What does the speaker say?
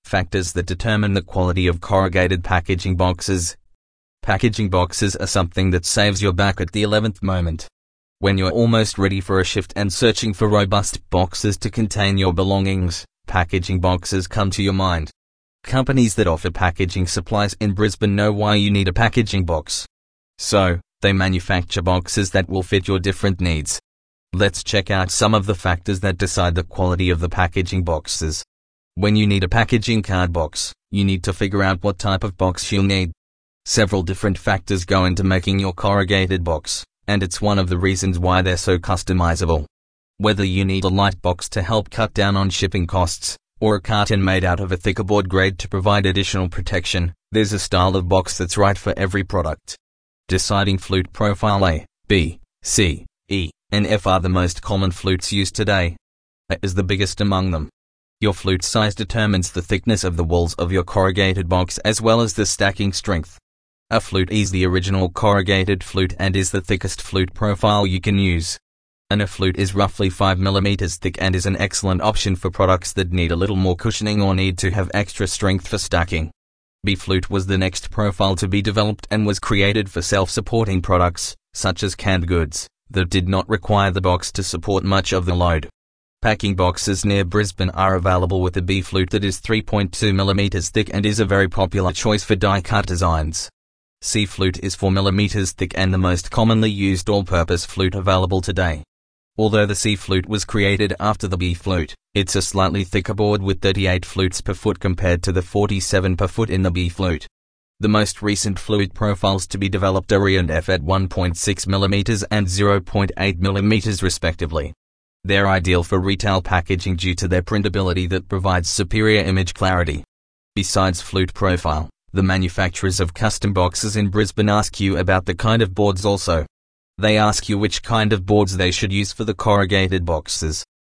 Factors that determine the quality of corrugated packaging boxes. Packaging boxes are something that saves your back at the 11th moment. When you're almost ready for a shift and searching for robust boxes to contain your belongings, packaging boxes come to your mind. Companies that offer packaging supplies in Brisbane know why you need a packaging box. So, they manufacture boxes that will fit your different needs. Let's check out some of the factors that decide the quality of the packaging boxes. When you need a packaging card box, you need to figure out what type of box you'll need. Several different factors go into making your corrugated box, and it's one of the reasons why they're so customizable. Whether you need a light box to help cut down on shipping costs, or a carton made out of a thicker board grade to provide additional protection, there's a style of box that's right for every product. Deciding flute profile A, B, C, E, and F are the most common flutes used today. A is the biggest among them. Your flute size determines the thickness of the walls of your corrugated box as well as the stacking strength. A flute E is the original corrugated flute and is the thickest flute profile you can use. And a flute is roughly 5 mm thick and is an excellent option for products that need a little more cushioning or need to have extra strength for stacking. B flute was the next profile to be developed and was created for self-supporting products, such as canned goods, that did not require the box to support much of the load. Packing boxes near Brisbane are available with a B flute that is 3.2 mm thick and is a very popular choice for die-cut designs. C flute is 4 mm thick and the most commonly used all-purpose flute available today. Although the C flute was created after the B flute, it's a slightly thicker board with 38 flutes per foot compared to the 47 per foot in the B flute. The most recent flute profiles to be developed are E and F at 1.6 mm and 0.8 mm respectively. They're ideal for retail packaging due to their printability that provides superior image clarity. Besides flute profile, the manufacturers of custom boxes in Brisbane ask you about the kind of boards also. They ask you which kind of boards they should use for the corrugated boxes.